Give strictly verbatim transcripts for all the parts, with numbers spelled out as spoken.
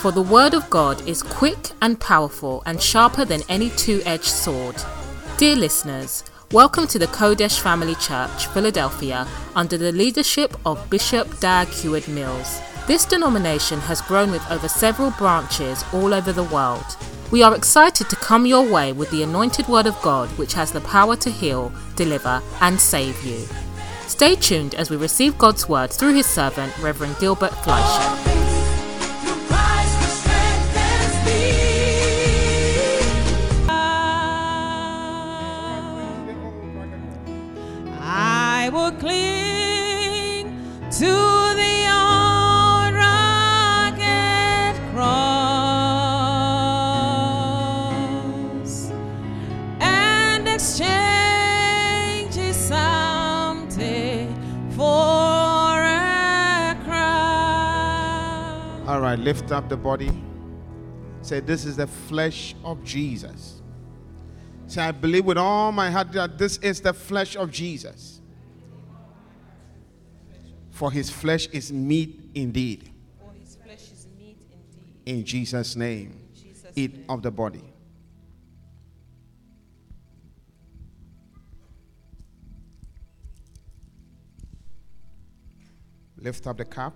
For the word of God is quick and powerful and sharper than any two-edged sword. Dear listeners, welcome to the Kodesh Family Church, Philadelphia, under the leadership of Bishop Dag Heward-Mills. This denomination has grown with over several branches all over the world. We are excited to come your way with the anointed word of God, which has the power to heal, deliver, and save you. Stay tuned as we receive God's word through his servant, Reverend Gilbert Fleischer. I will cling to the old rugged cross and exchange it someday for a crown. All right, lift up the body. Say, this is the flesh of Jesus. Say, I believe with all my heart that this is the flesh of Jesus. For his flesh is meat indeed. For his flesh is meat indeed. In Jesus' name, Jesus' eat name. of the body. Lift up the cup.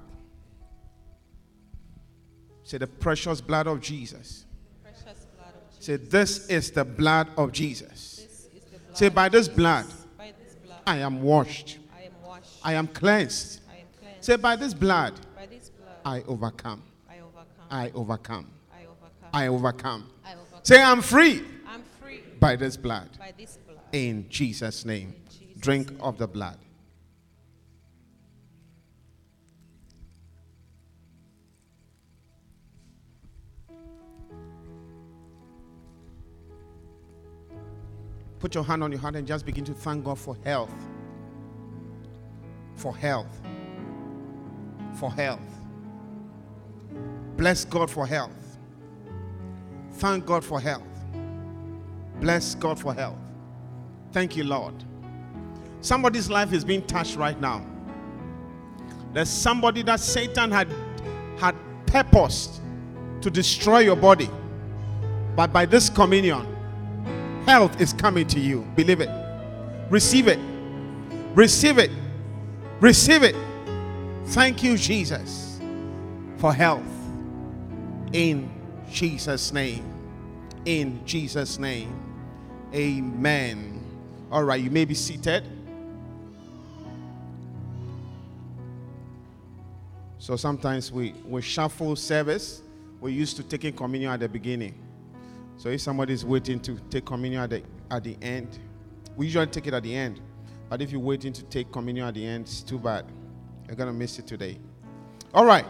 Say, the precious blood of Jesus. Precious blood of Jesus. Say, this is the blood of Jesus. This is the blood Say, by of this Jesus. blood, By this blood, I am washed. I am washed. I am cleansed. I am cleansed. Say, by this blood, By this blood, I overcome. I overcome. I overcome. I overcome. I overcome. I overcome. Say, I'm free I'm free by this blood. by this blood. In Jesus' name. In Jesus' Drink name. of the blood. Put your hand on your heart and just begin to thank God for health. For health. For health. Bless God for health. Thank God for health. Bless God for health. Thank you, Lord. Somebody's life is being touched right now. There's somebody that Satan had had purposed to destroy your body. But by this communion, health is coming to you. Believe it. Receive it. Receive it. Receive it. Thank you, Jesus, for health. In Jesus' name. In Jesus' name. Amen. All right, you may be seated. So sometimes we, we shuffle service. We're used to taking communion at the beginning. So if somebody is waiting to take communion at the, at the end, we usually take it at the end. But if you're waiting to take communion at the end, it's too bad. You're going to miss it today. All right.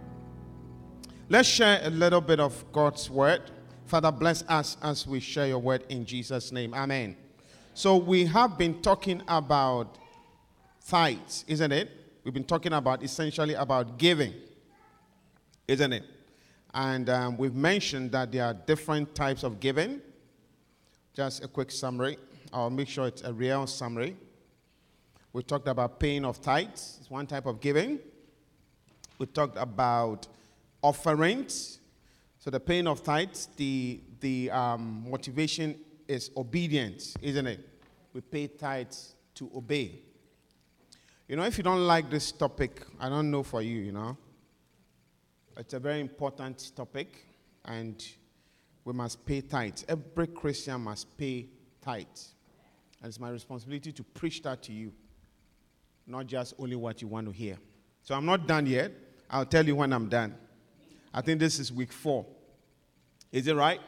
Let's share a little bit of God's word. Father, bless us as we share your word in Jesus' name. Amen. So we have been talking about tithes, isn't it? We've been talking about essentially about giving, isn't it? And um, we've mentioned that there are different types of giving. Just a quick summary. I'll make sure it's a real summary. We talked about paying of tithes. It's one type of giving. We talked about offerings. So the paying of tithes, the, the um, motivation is obedience, isn't it? We pay tithes to obey. You know, if you don't like this topic, I don't know for you, you know. It's a very important topic, and we must pay tithes. Every Christian must pay tithes. And it's my responsibility to preach that to you, not just only what you want to hear. So I'm not done yet. I'll tell you when I'm done. I think this is week four. Is it right?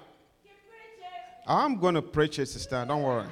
I'm going to preach it, sister. Don't worry.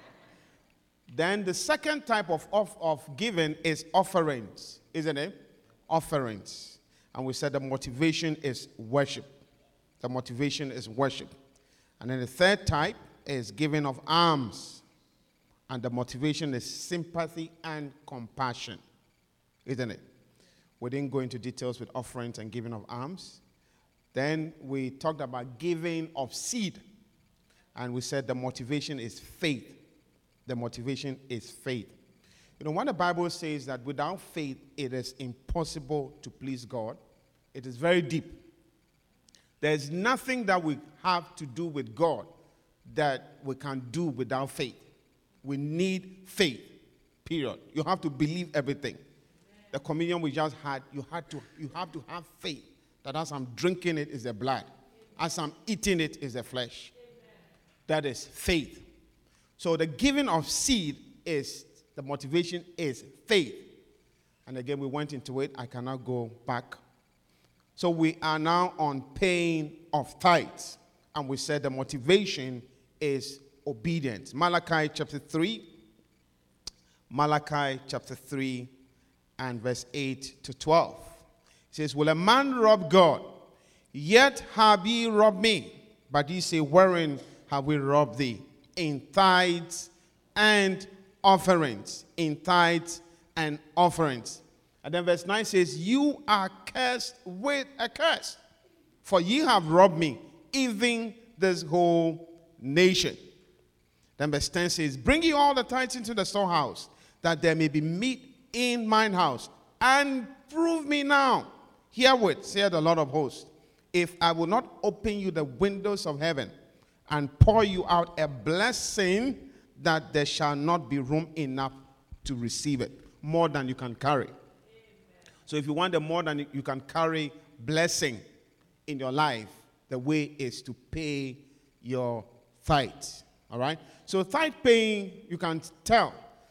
Then the second type of, of, of giving is offerings, isn't it? Offerings. And we said the motivation is worship. The motivation is worship. And then the third type is giving of alms. And the motivation is sympathy and compassion, isn't it? We didn't go into details with offerings and giving of alms. Then we talked about giving of seed. And we said the motivation is faith. The motivation is faith. You know, when the Bible says that without faith, it is impossible to please God, it is very deep. There's nothing that we have to do with God that we can do without faith. We need faith, period. You have to believe everything. The communion we just had, you had to, you have to have faith that as I'm drinking it is the blood. As I'm eating it is the flesh. That is faith. So the giving of seed is, the motivation is faith. And again, we went into it. I cannot go back. So we are now on paying of tithes. And we said the motivation is obedience. Malachi chapter three. Malachi chapter three and verse eight to twelve. It says, will a man rob God? Yet have ye robbed me. But ye say, wherein have we robbed thee? In tithes and offerings. In tithes and offerings. And then verse nine says, you are cursed with a curse, for ye have robbed me, even this whole nation. Then verse ten says, bring ye all the tithes into the storehouse, that there may be meat in mine house, and prove me now herewith, saith the Lord of hosts, if I will not open you the windows of heaven, and pour you out a blessing, that there shall not be room enough to receive it, more than you can carry. Amen. So if you want the more than you can carry blessing in your life, the way is to pay your tithes. All right? So tithe paying, you can tell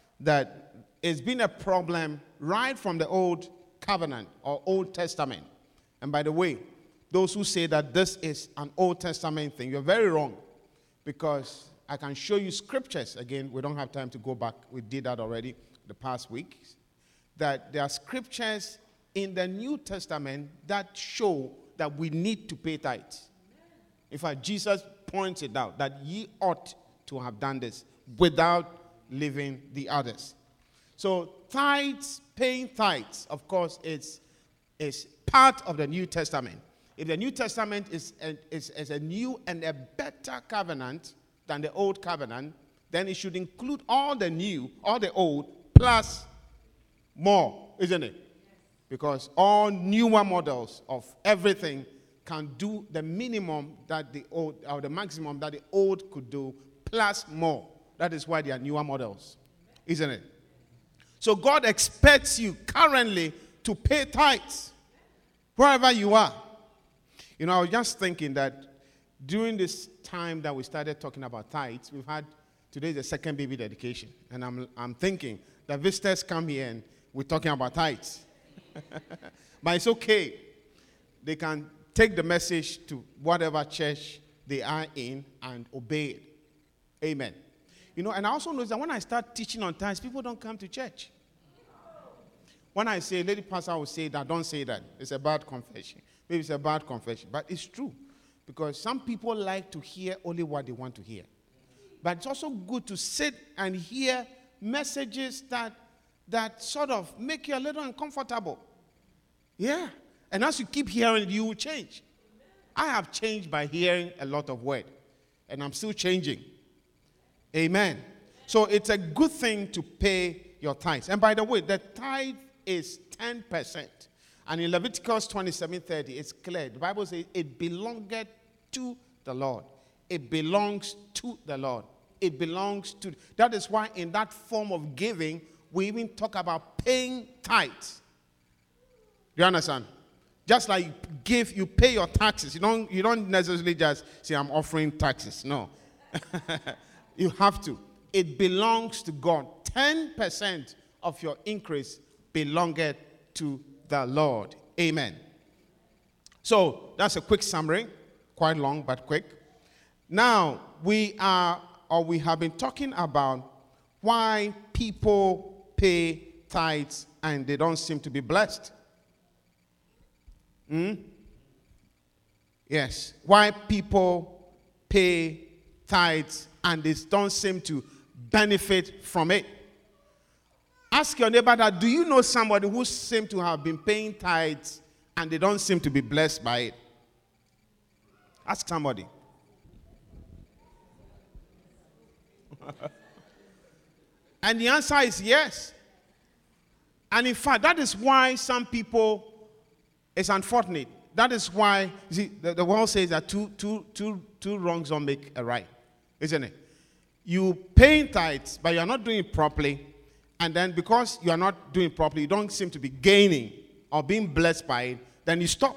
that it's been a problem right from the Old Covenant or Old Testament. And by the way, those who say that this is an Old Testament thing, you're very wrong. Because I can show you scriptures. Again, we don't have time to go back. We did that already the past week. That there are scriptures in the New Testament that show that we need to pay tithes. In fact, Jesus points it out that ye ought to have done this without leaving the others. So tithes, paying tithes, of course, it's, it's part of the New Testament. If the New Testament is a, is, is a new and a better covenant than the Old Covenant, then it should include all the new, all the old, plus more, isn't it? Because all newer models of everything can do the minimum that the old, or the maximum that the old could do, plus more. That is why they are newer models, isn't it? So God expects you currently to pay tithes wherever you are. You know, I was just thinking that during this time that we started talking about tithes, we've had, today is the second baby dedication. And I'm, I'm thinking that visitors come here and we're talking about tithes. But it's okay. They can take the message to whatever church they are in and obey it. Amen. You know, and I also notice that when I start teaching on tithes, people don't come to church. When I say, lady pastor, I will say that, don't say that. It's a bad confession. Maybe it's a bad confession, but it's true. Because some people like to hear only what they want to hear. But it's also good to sit and hear messages that, that sort of make you a little uncomfortable. Yeah. And as you keep hearing, you will change. I have changed by hearing a lot of word. And I'm still changing. Amen. So it's a good thing to pay your tithes. And by the way, the tithe is ten percent. And in Leviticus twenty-seven thirty, it's clear. The Bible says it belongeth to the Lord. It belongs to the Lord. It belongs to. That is why in that form of giving, we even talk about paying tithes. Do you understand? Just like you give, you pay your taxes. You don't, you don't necessarily just say, I'm offering taxes. No. You have to. It belongs to God. ten percent of your increase belongeth to the Lord. Amen. So that's a quick summary, quite long but quick. Now we are, or we have been talking about why people pay tithes and they don't seem to be blessed. Hmm? Yes. Why people pay tithes and they don't seem to benefit from it. Ask your neighbor that, do you know somebody who seems to have been paying tithes and they don't seem to be blessed by it? Ask somebody. And the answer is yes. And in fact, that is why some people, it's unfortunate, That is why, you see, the, the world says that two, two, two, two wrongs don't make a right, isn't it? You pay tithes, but you are not doing it properly, and then because you are not doing it properly, you don't seem to be gaining or being blessed by it, then you stop.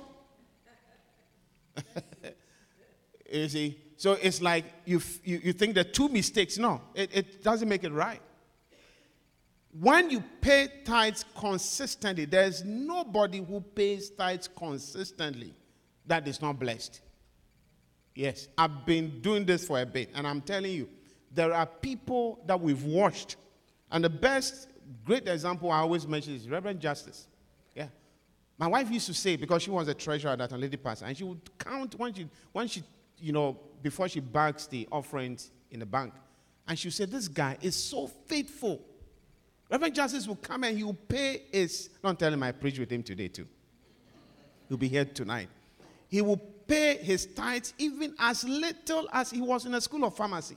You see? So it's like you, you, you think there are two mistakes. No, it, it doesn't make it right. When you pay tithes consistently, there's nobody who pays tithes consistently that is not blessed. Yes, I've been doing this for a bit, and I'm telling you, there are people that we've watched, and the best, great example I always mention is Reverend Justice. Yeah, my wife used to say, because she was a treasurer at that lady pastor, and she would count when she, when she, you know, before she bags the offerings in the bank, and she would say, this guy is so faithful. Reverend Justice will come and he will pay his, don't tell him I preach with him today too. He'll be here tonight. He will pay his tithes even as little as he was in a school of pharmacy.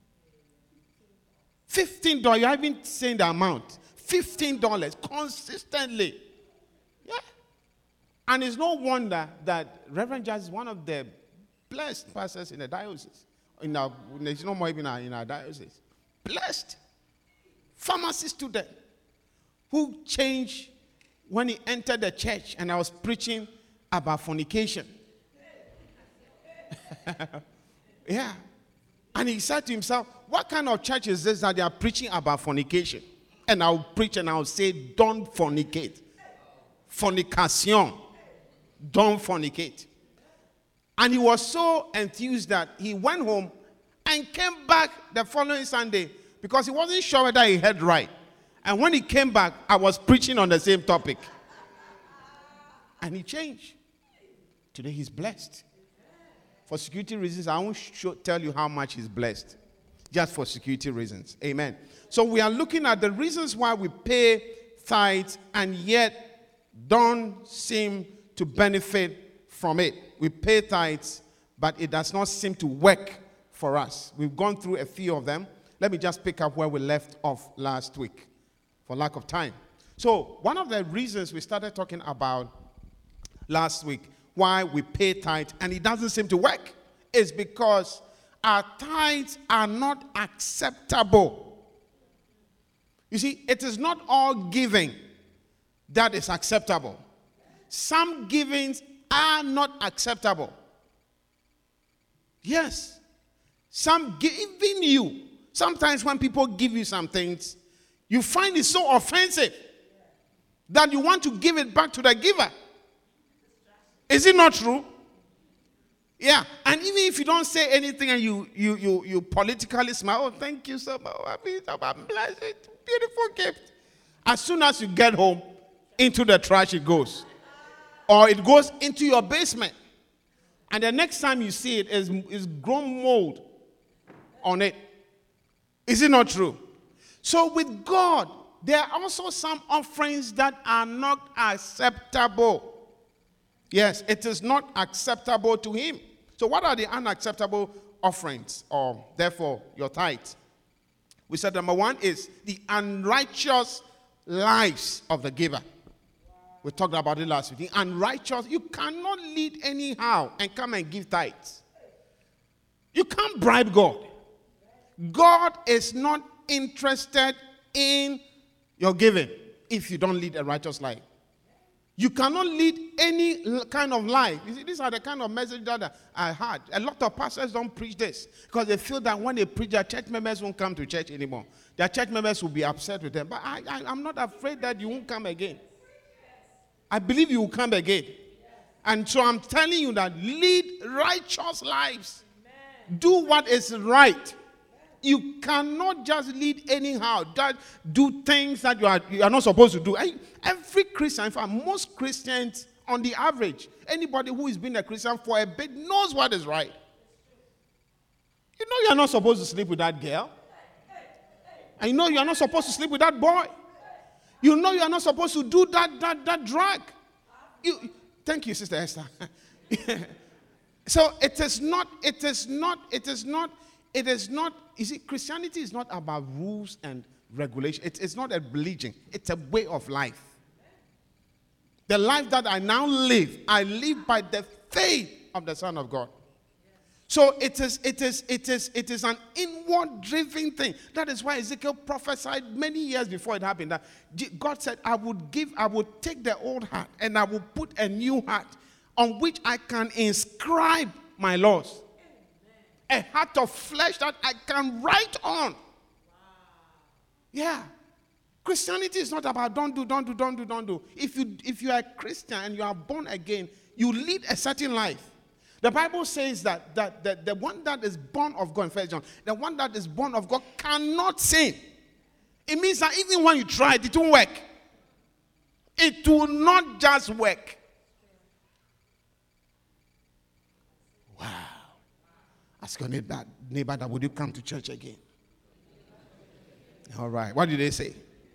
fifteen dollars, you're even saying the amount. fifteen dollars consistently. Yeah. And it's no wonder that Reverend Justice is one of the blessed pastors in the diocese. In our, there's no more even in our diocese. Blessed. Pharmacy student who changed when he entered the church and I was preaching about fornication. Yeah. And he said to himself, what kind of church is this that they are preaching about fornication? And I'll preach and I'll say, don't fornicate. Fornication. Don't fornicate. And he was so enthused that he went home and came back the following Sunday because he wasn't sure whether he heard right. And when he came back, I was preaching on the same topic. And he changed. Today he's blessed. For security reasons, I won't show, tell you how much he's blessed. Just for security reasons. Amen. So we are looking at the reasons why we pay tithes and yet don't seem to benefit from it. We pay tithes, but it does not seem to work for us. We've gone through a few of them. Let me just pick up where we left off last week for lack of time. So one of the reasons we started talking about last week, why we pay tithes and it doesn't seem to work, is because our tithes are not acceptable. You see, it is not all giving that is acceptable. Some givings are not acceptable. Yes. Some, even you, sometimes when people give you some things, you find it so offensive that you want to give it back to the giver. Is it not true? Yeah. And even if you don't say anything and you you you, you politically smile, oh, thank you so much. I'm blessed. Beautiful gift. As soon as you get home, into the trash it goes. Or it goes into your basement. And the next time you see it, is is grown mold on it. Is it not true? So with God, there are also some offerings that are not acceptable. Yes, it is not acceptable to him. So what are the unacceptable offerings, or therefore your tithes? We said number one is the unrighteous lives of the giver. We talked about it last week. The unrighteous, you cannot lead anyhow and come and give tithes. You can't bribe God. God is not interested in your giving if you don't lead a righteous life. You cannot lead any kind of life. You see, these are the kind of message that I had. A lot of pastors don't preach this because they feel that when they preach, their church members won't come to church anymore. Their church members will be upset with them. But I, I, I'm not afraid that you won't come again. I believe you will come again. And so I'm telling you that lead righteous lives. Do what is right. You cannot just lead anyhow. That do things that you are, you are not supposed to do. Every Christian, in fact, most Christians, on the average, anybody who has been a Christian for a bit knows what is right. You know you are not supposed to sleep with that girl. And you know you are not supposed to sleep with that boy. You know you are not supposed to do that, that, that drug. You, thank you, Sister Esther. So it is not, it is not, it is not, it is not, you see, Christianity is not about rules and regulation. It, it's not a religion. It's a way of life. The life that I now live, I live by the faith of the Son of God. So it is, it is, it is, it is an inward driven thing. That is why Ezekiel prophesied many years before it happened that God said, I would give, I would take the old heart and I will put a new heart on which I can inscribe my laws. A heart of flesh that I can write on. Yeah. Christianity is not about don't do, don't do, don't do, don't do. If you, if you are a Christian and you are born again, you lead a certain life. The Bible says that, that, that the one that is born of God, in First John, the one that is born of God cannot sin. It means that even when you try it, it won't work. It will not just work. Wow. Ask your neighbor, neighbor that would you come to church again? All right. What did they say?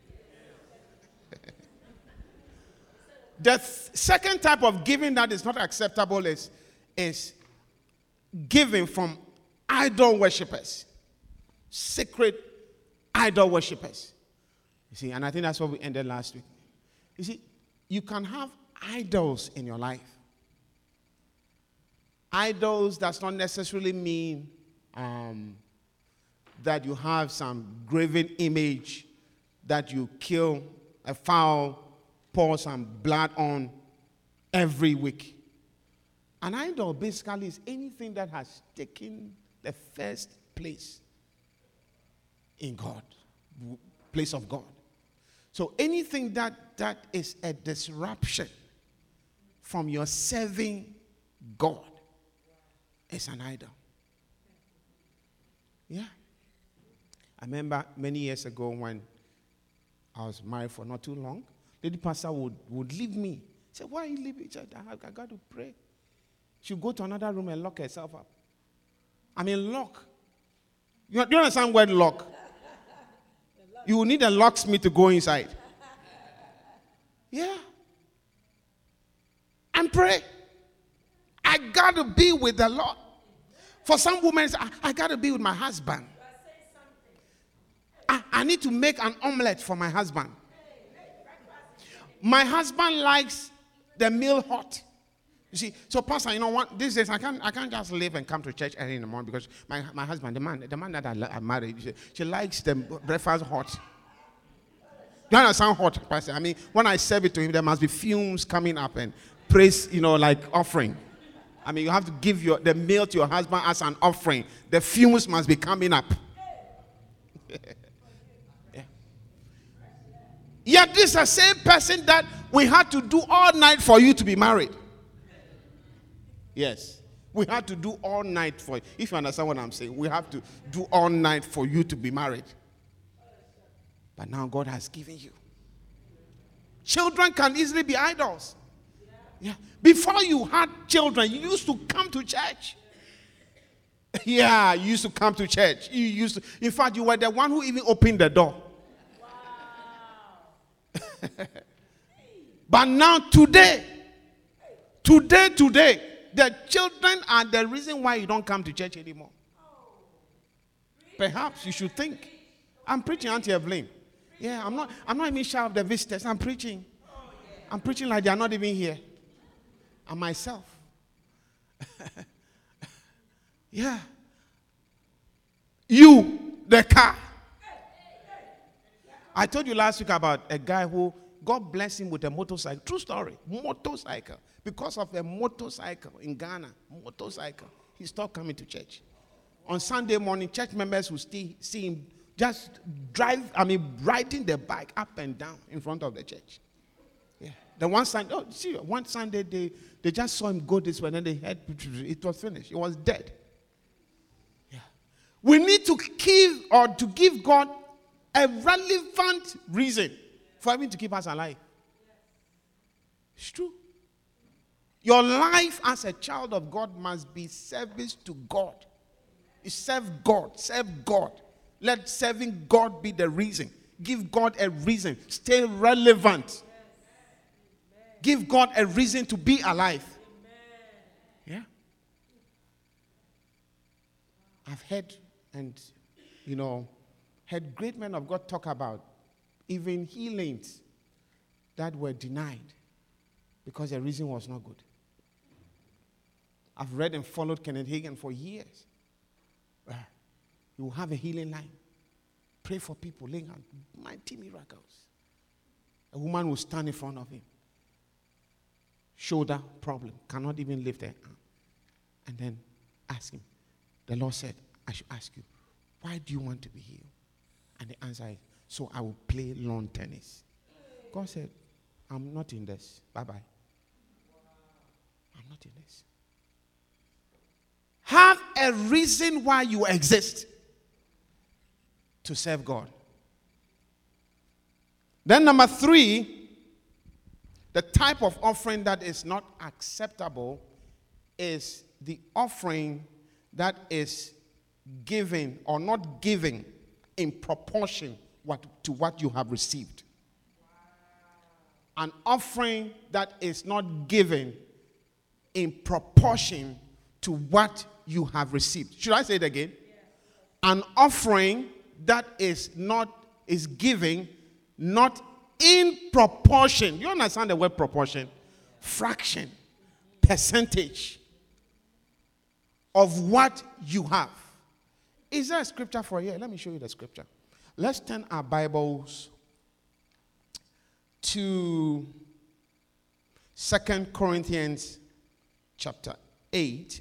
The th- second type of giving that is not acceptable is, is giving from idol worshippers. Sacred idol worshippers. You see, and I think that's what we ended last week. You see, you can have idols in your life. Idols does not necessarily mean um, that you have some graven image that you kill a fowl, pour some blood on every week. An idol basically is anything that has taken the first place in God, place of God. So anything that, that is a disruption from your serving God is an idol. Yeah. I remember many years ago when I was married for not too long, lady pastor would, would leave me. Say, why are you leaving? I, I got to pray. She'll go to another room and lock herself up. I mean, lock. You, do you understand the word lock? You will need a locksmith to go inside. Yeah. And pray. I got to be with the Lord. For some women, I, I got to be with my husband. I, I need to make an omelette for my husband. My husband likes the meal hot. You see, so pastor, you know what? These days I can't, I can't just live and come to church early in the morning because my, my husband, the man, the man that I, I married, she, she likes the breakfast hot. You understand hot, pastor? I mean, when I serve it to him, there must be fumes coming up and praise, you know, like offering. I mean, you have to give your the meal to your husband as an offering. The fumes must be coming up. Yeah. Yet this is the same person that we had to do all night for you to be married. Yes. We had to do all night for you. If you understand what I'm saying, we have to do all night for you to be married. But now God has given you. Children can easily be idols. Yeah. Before you had children, you used to come to church. Yeah, you used to come to church. You used to, in fact, you were the one who even opened the door. Wow. But now today, today, today, the children are the reason why you don't come to church anymore. Perhaps you should think. I'm preaching, Auntie Evelyn. Yeah, I'm not, I'm not even sure of the visitors. I'm preaching. I'm preaching like they are not even here. And myself. Yeah. You, the car. I told you last week about a guy who, God bless him with a motorcycle. True story. Motorcycle. Because of a motorcycle in Ghana. Motorcycle. He stopped coming to church. On Sunday morning, church members will still see him just drive, I mean, riding the bike up and down in front of the church. Yeah. The one Sunday, oh, see, one Sunday they, they just saw him go this way, and then they had, it was finished. He was dead. Yeah. We need to give or to give God a relevant reason for him to keep us alive. It's true. Your life as a child of God must be service to God. You serve God. Serve God. Let serving God be the reason. Give God a reason. Stay relevant. Give God a reason to be alive. Yeah. I've heard and, you know, heard great men of God talk about even healings that were denied because the reason was not good. I've read and followed Kenneth Hagin for years. You will have a healing line. Pray for people, laying out mighty miracles. A woman will stand in front of him. Shoulder problem, cannot even lift her arm. And then ask him. The Lord said, I should ask you, why do you want to be healed? And the answer is, so I will play lawn tennis. God said, I'm not in this. Bye-bye. I'm not in this. Have a reason why you exist to serve God. Then number three, the type of offering that is not acceptable is the offering that is giving or not giving in proportion what, to what you have received. An offering that is not given in proportion to what you have received. Should I say it again? An offering that is not is giving not in proportion. You understand the word proportion? Fraction, percentage of what you have. Is there a scripture for here? Let me show you the scripture. Let's turn our Bibles to Second Corinthians chapter eight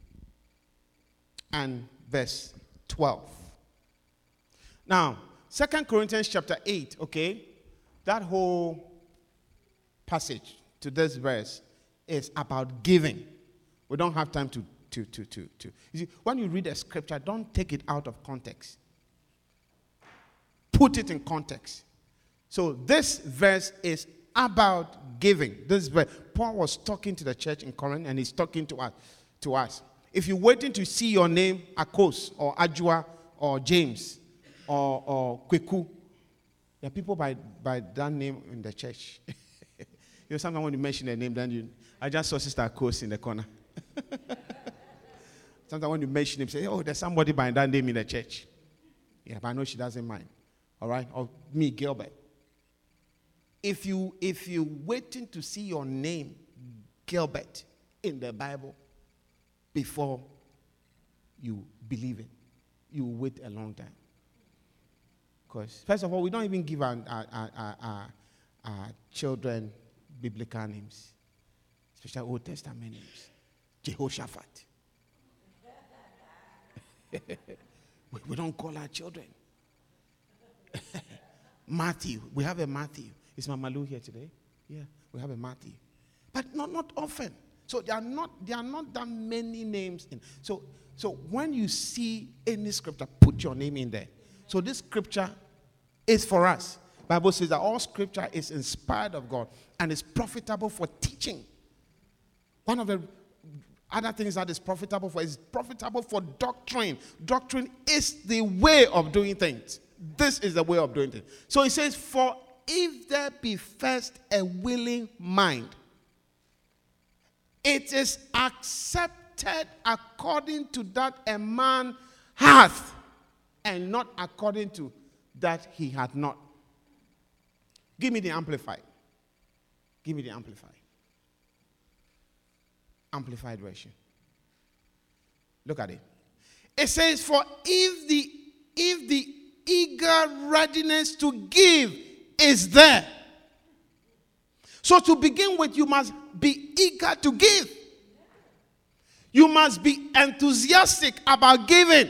and verse twelve. Now, Second Corinthians chapter eight, okay, that whole passage to this verse is about giving. We don't have time to, to, to, to, to. You see, when you read a scripture, don't take it out of context. Put it in context. So this verse is about giving. This verse, Paul was talking to the church in Corinth, and he's talking to us. To us. If you're waiting to see your name, Akos or Ajua or James or, or Kweku, there are people by, by that name in the church. You know, sometimes when you mention their name, then you, I just saw Sister Akos in the corner. Sometimes when you mention him, say, oh, there's somebody by that name in the church. Yeah, but I know she doesn't mind. All right? Or me, Gilbert. If you if you waiting to see your name, Gilbert, in the Bible before you believe it, you will wait a long time. Because first of all, we don't even give our, our, our, our, our children biblical names, especially Old Testament names. Jehoshaphat. we, we don't call our children. Matthew. We have a Matthew. Is Mama Lou here today? Yeah, we have a Matthew. But not, not often. So there are not there are not that many names in. So so when you see any scripture, put your name in there. So this scripture is for us. Bible says that all scripture is inspired of God and is profitable for teaching. One of the other things that is profitable for is profitable for doctrine. Doctrine is the way of doing things. This is the way of doing things. So it says, for if there be first a willing mind, it is accepted according to that a man hath, and not according to that he had not. Give me the Amplified. Give me the Amplified. Amplified version. Look at it. It says, for if the if the eager readiness to give is there. So to begin with, you must be eager to give. You must be enthusiastic about giving.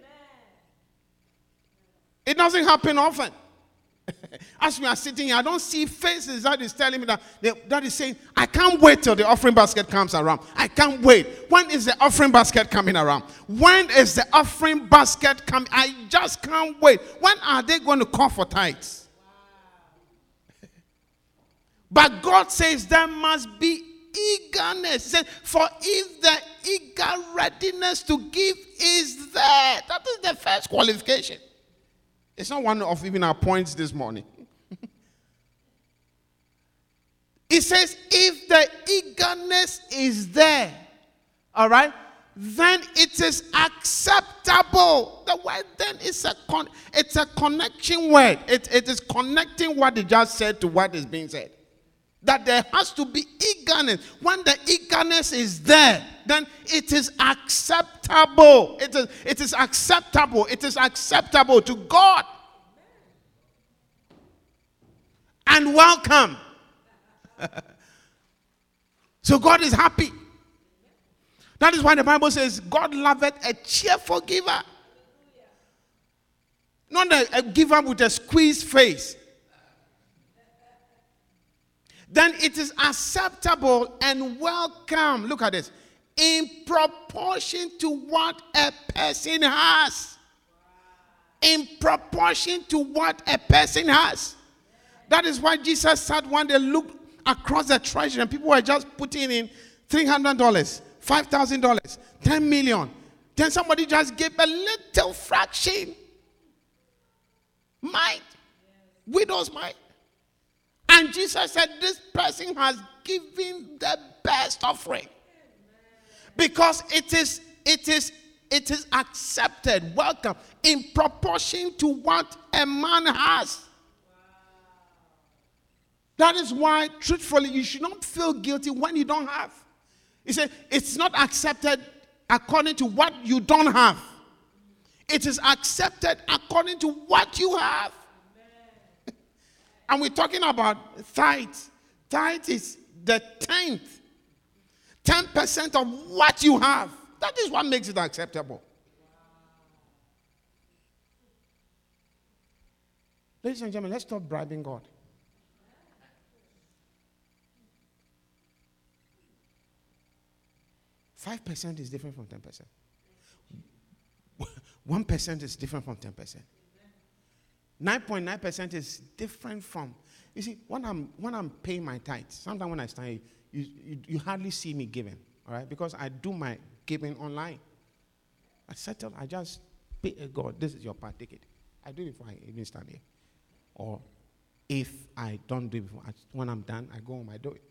It doesn't happen often. As we are sitting here, I don't see faces that is telling me that, that is saying, I can't wait till the offering basket comes around. I can't wait. When is the offering basket coming around? When is the offering basket coming? I just can't wait. When are they going to call for tithes? Wow. But God says there must be eagerness. He said, for if the eager readiness to give is there, that is the first qualification. It's not one of even our points this morning. It says, if the eagerness is there, all right, then it is acceptable. The word then is a con- it's a connection word. It, it is connecting what he just said to what is being said. That there has to be eagerness. When the eagerness is there, then it is acceptable. It is, it is acceptable. It is acceptable to God. And welcome. So God is happy. That is why the Bible says, God loveth a cheerful giver. Not a, a giver with a squeezed face. Then it is acceptable and welcome. Look at this. In proportion to what a person has. In proportion to what a person has. That is why Jesus said when they looked across the treasure and people were just putting in three hundred dollars, five thousand dollars, ten million. Then somebody just gave a little fraction. Might. Widow's might. And Jesus said, this person has given the best offering. Because it is, it is, it is accepted, welcome, in proportion to what a man has. That is why, truthfully, you should not feel guilty when you don't have. He said, it's not accepted according to what you don't have. It is accepted according to what you have. And we're talking about tithe. Tithe is the tenth. ten percent of what you have. That is what makes it acceptable. Ladies and gentlemen, let's stop bribing God. five percent is different from ten percent. one percent is different from ten percent. nine point nine percent is different from, you see, when I'm when I'm paying my tithes, sometimes when I stand here, you, you, you hardly see me giving, all right? Because I do my giving online. I settle, I just pay uh, God, this is your part, take it. I do it before I even stand here. Or if I don't do it before, I, when I'm done, I go home, I do it.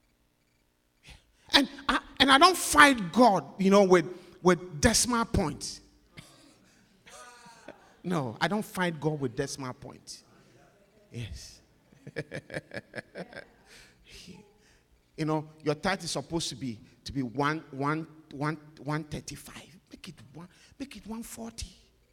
And I, and I don't fight God, you know, with, with decimal points. No, I don't fight God with decimal points. Yes. You know, your tithe is supposed to be to be one one one one thirty five. Make it one. Make it one forty.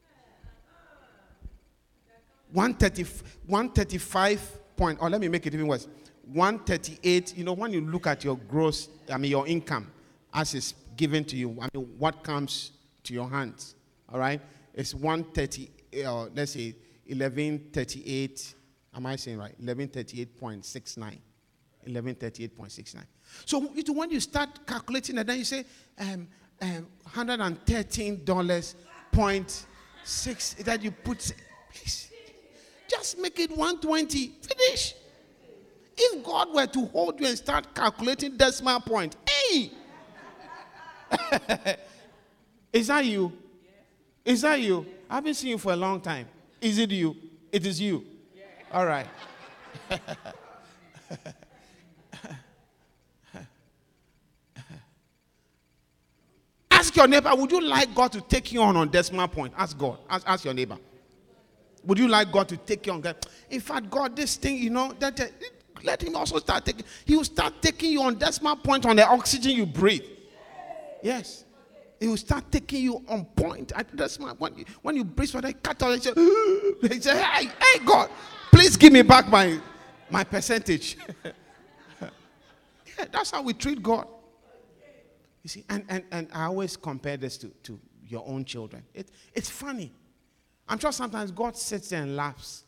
One thirty one thirty five point. Or let me make it even worse. One thirty eight. You know, when you look at your gross, I mean your income as it's given to you. I mean, what comes to your hands? All right, it's one thirty. Uh, let's say eleven thirty-eight. Am I saying right? eleven thirty-eight point six nine. eleven thirty-eight point six nine. So when you start calculating it, then you say um, um, one hundred thirteen dollars point six. That you put, please, just make it one twenty. Finish. If God were to hold you and start calculating decimal point, hey, is that you? Is that you? I haven't seen you for a long time. Is it you? It is you. Yeah. All right. Ask your neighbor, would you like God to take you on on decimal point? Ask God. Ask, ask your neighbor. Would you like God to take you on? In fact, God, this thing, you know, that, that let him also start taking, he will start taking you on decimal point on the oxygen you breathe. Yes. He will start taking you on point. I, that's my, when, you, when you breathe for that cut out, he say, he say, hey, hey, God, please give me back my, my percentage. Yeah, that's how we treat God. You see, and, and, and I always compare this to, to your own children. It, it's funny. I'm sure sometimes God sits there and laughs.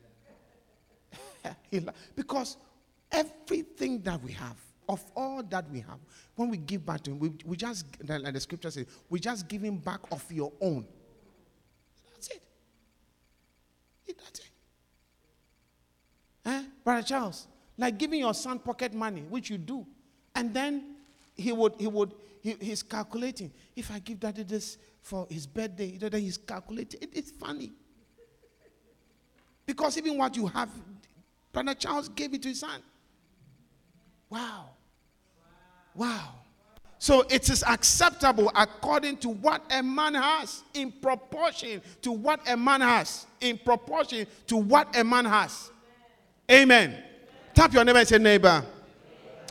He la- because everything that we have, of all that we have, when we give back to him, we, we just, like the scripture says, we just give him back of your own. That's it. That's it. Eh? Brother Charles, like giving your son pocket money, which you do, and then he would, he would, he, he's calculating. If I give daddy this for his birthday, then he's calculating. It, it's funny. Because even what you have, Brother Charles gave it to his son. Wow. Wow. So it is acceptable according to what a man has, in proportion to what a man has, in proportion to what a man has. Amen. Amen. Tap your neighbor and say, neighbor,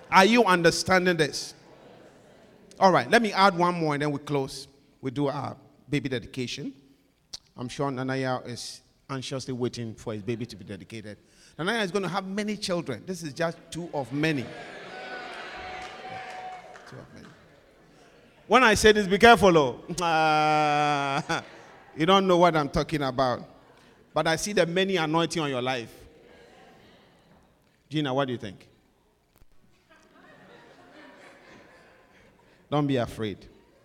Are you understanding this? All right, let me add one more and then we close. We do our baby dedication. I'm sure Nanaya is anxiously waiting for his baby to be dedicated. Nanaya is going to have many children. This is just two of many. Two of many. When I say this, be careful, oh. Uh, you don't know what I'm talking about. But I see the many anointing on your life. Gina, what do you think? Don't be afraid.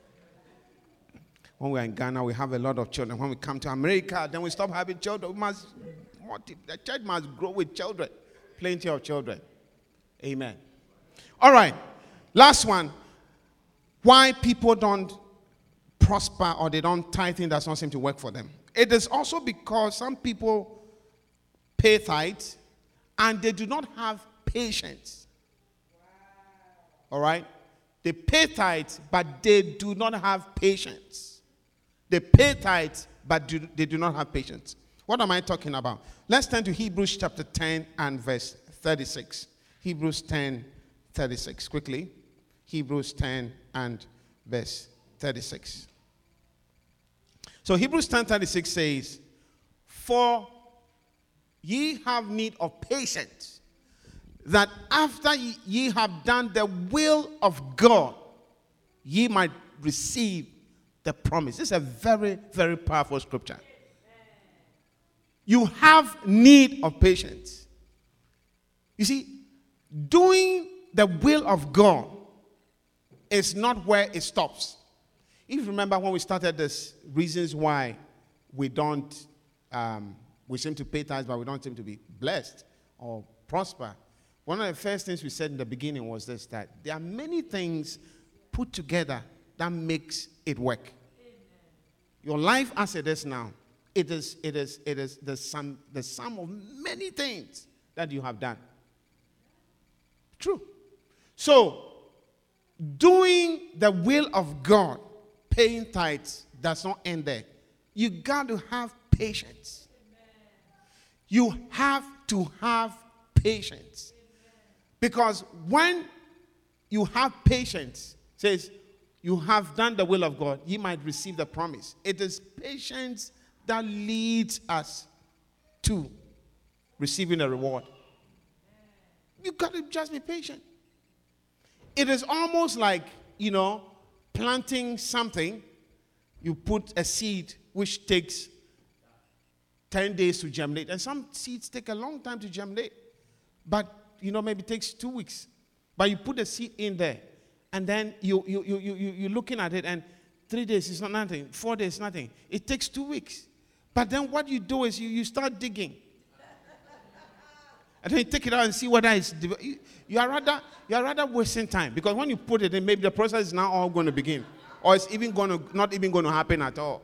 When we're in Ghana, we have a lot of children. When we come to America, then we stop having children. We must, the church must grow with children. Plenty of children. Amen. All right. Last one. Why people don't prosper or they don't tithe in does not seem to work for them. It is also because some people pay tithes and they do not have patience. All right? They pay tithes, but they do not have patience. They pay tithes, but do, they do not have patience. What am I talking about? Let's turn to Hebrews chapter ten and verse thirty-six. Hebrews ten, thirty-six. Quickly. Hebrews ten and verse thirty-six. So Hebrews ten, thirty-six says, for ye have need of patience, that after ye have done the will of God, ye might receive the promise. This is a very, very powerful scripture. You have need of patience. You see, doing the will of God is not where it stops. If you remember when we started this, reasons why we don't, um, we seem to pay tithes, but we don't seem to be blessed or prosper. One of the first things we said in the beginning was this, that there are many things put together that makes it work. Your life as it is now, it is, it is, it is the sum, the sum of many things that you have done. True. So, doing the will of God, paying tithes, does not end there. You got to have patience. You have to have patience. Because when you have patience, it says, you have done the will of God, you might receive the promise. It is patience that leads us to receiving a reward. You got to just be patient. It is almost like, you know, planting something. You put a seed which takes ten days to germinate. And some seeds take a long time to germinate. But, you know, maybe it takes two weeks. But you put a seed in there. And then you, you, you, you, you, you're looking at it, and three days is not nothing. Four days, nothing. It takes two weeks. But then what you do is you, you start digging. And then you take it out and see whether it's... You, you, are rather, you are rather wasting time. Because when you put it in, maybe the process is now all going to begin. Or it's even going to, not even going to happen at all.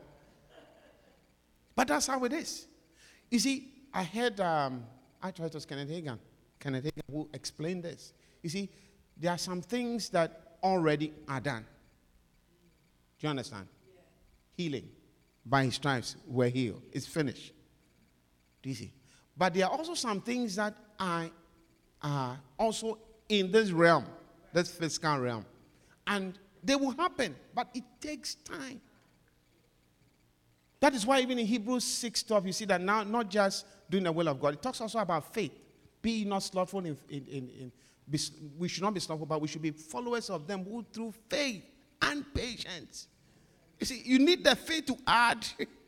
But that's how it is. You see, I heard... Um, I thought it was Kenneth Hagin. Kenneth Hagin who explained this. You see, there are some things that already are done. Do you understand? Yeah. Healing. By his stripes we're healed. It's finished. Do you see? But there are also some things that are, are also in this realm, this physical realm. And they will happen, but it takes time. That is why even in Hebrews six twelve, you see that now not just doing the will of God. It talks also about faith. Be not slothful in, in, in, in Be, we should not be slothful, but we should be followers of them who through faith and patience. You see, you need the faith to add.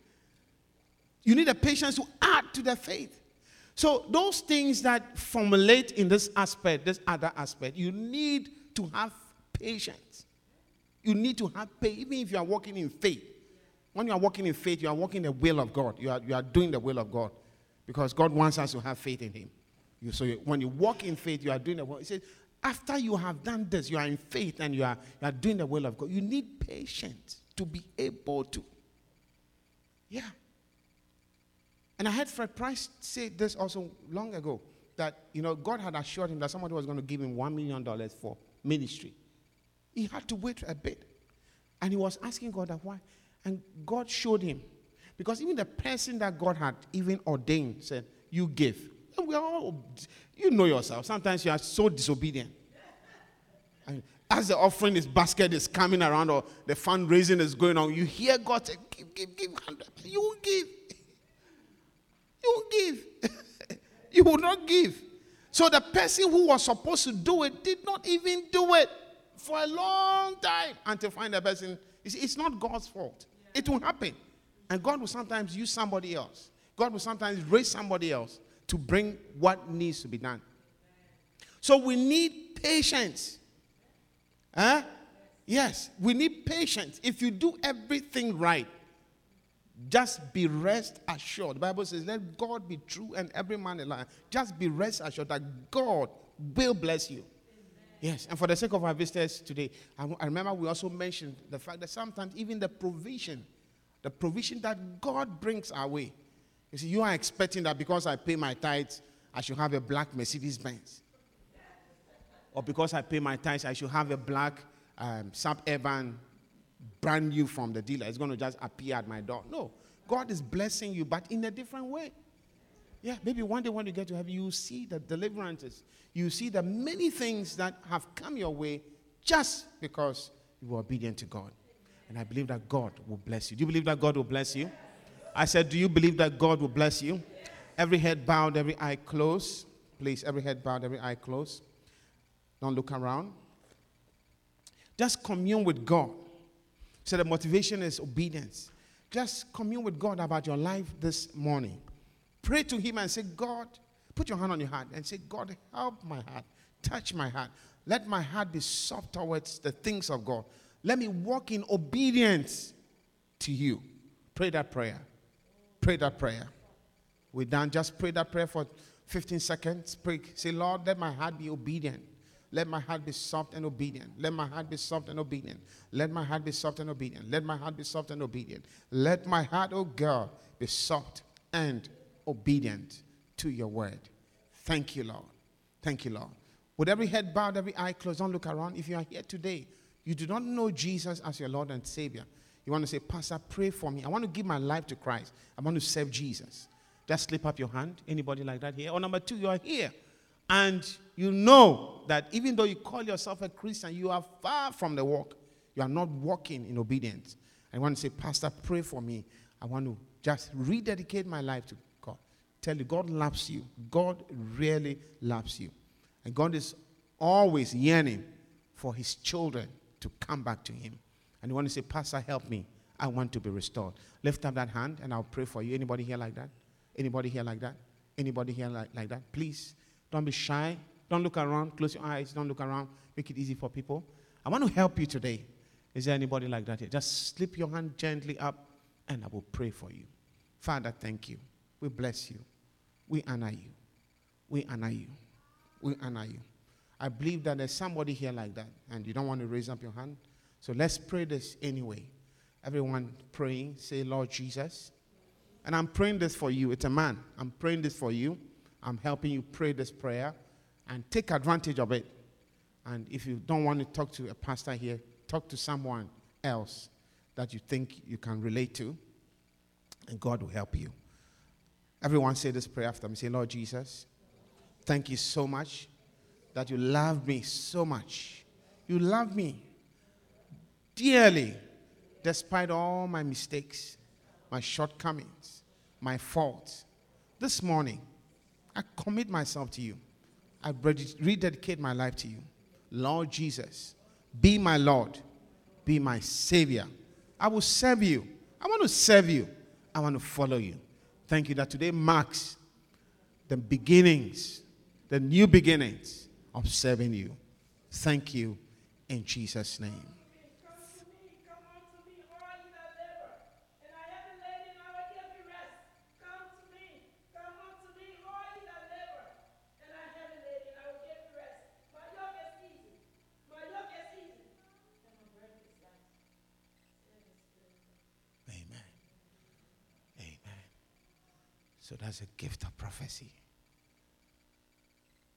You need the patience to add to the faith. So those things that formulate in this aspect, this other aspect, you need to have patience. You need to have faith, even if you are walking in faith. When you are walking in faith, you are walking the will of God. You are, you are doing the will of God. Because God wants us to have faith in him. You, so you, when you walk in faith, you are doing the will. He says, after you have done this, you are in faith and you are, you are doing the will of God. You need patience to be able to. Yeah. And I heard Fred Price say this also long ago, that, you know, God had assured him that somebody was going to give him one million dollars for ministry. He had to wait a bit. And he was asking God that why. And God showed him. Because even the person that God had even ordained said, you give. And we are all, you know yourself. Sometimes you are so disobedient. And as the offering is basket is coming around or the fundraising is going on, you hear God say, give, give, give. You won't give. You won't give. You will not give. So the person who was supposed to do it did not even do it for a long time until find the person. You see, it's not God's fault. It will happen. And God will sometimes use somebody else. God will sometimes raise somebody else to bring what needs to be done. So we need patience. Huh? Yes, we need patience. If you do everything right, just be rest assured. The Bible says, let God be true and every man a liar. Just be rest assured that God will bless you. Yes, and for the sake of our visitors today, I, I remember we also mentioned the fact that sometimes even the provision, the provision that God brings our way. You see, you are expecting that because I pay my tithes, I should have a black Mercedes Benz. Or because I pay my tithes, I should have a black um, Suburban, brand new from the dealer. It's going to just appear at my door. No, God is blessing you, but in a different way. Yeah, maybe one day when you get to heaven, you see the deliverances. You see the many things that have come your way just because you were obedient to God. And I believe that God will bless you. Do you believe that God will bless you? I said, do you believe that God will bless you? Every head bowed, every eye closed. Please, every head bowed, every eye closed. Don't look around. Just commune with God. So the motivation is obedience. Just commune with God about your life this morning. Pray to him and say, God, put your hand on your heart and say, God, help my heart. Touch my heart. Let my heart be soft towards the things of God. Let me walk in obedience to you. Pray that prayer. Pray that prayer. We're done. Just pray that prayer for fifteen seconds. Pray. Say, Lord, let my heart be obedient. Let my heart be soft and obedient. Let my heart be soft and obedient. Let my heart be soft and obedient. Let my heart be soft and obedient. Let my heart, oh God, be soft and obedient to your word. Thank you, Lord. Thank you, Lord. With every head bowed, every eye closed, don't look around. If you are here today, you do not know Jesus as your Lord and Savior. You want to say, Pastor, pray for me. I want to give my life to Christ. I want to serve Jesus. Just slip up your hand. Anybody like that here? Or number two, you are here. And you know that even though you call yourself a Christian, you are far from the walk. You are not walking in obedience. I want to say, Pastor, pray for me. I want to just rededicate my life to God. Tell you, God loves you. God really loves you. And God is always yearning for his children to come back to him. And you want to say, Pastor, help me. I want to be restored. Lift up that hand and I'll pray for you. Anybody here like that? Anybody here like that? Anybody here like, like that? Please. Don't be shy. Don't look around. Close your eyes. Don't look around. Make it easy for people. I want to help you today. Is there anybody like that here? Just slip your hand gently up and I will pray for you. Father, thank you. We bless you. We honor you. We honor you. We honor you. I believe that there's somebody here like that and you don't want to raise up your hand. So let's pray this anyway. Everyone praying, say, Lord Jesus. And I'm praying this for you. It's a man. I'm praying this for you. I'm helping you pray this prayer and take advantage of it. And if you don't want to talk to a pastor here, talk to someone else that you think you can relate to, and God will help you. Everyone say this prayer after me. Say, Lord Jesus, thank you so much that you love me so much. You love me dearly despite all my mistakes, my shortcomings, my faults. This morning, I commit myself to you. I rededicate my life to you. Lord Jesus, be my Lord. Be my Savior. I will serve you. I want to serve you. I want to follow you. Thank you that today marks the beginnings, the new beginnings of serving you. Thank you in Jesus' name. So that's a gift of prophecy.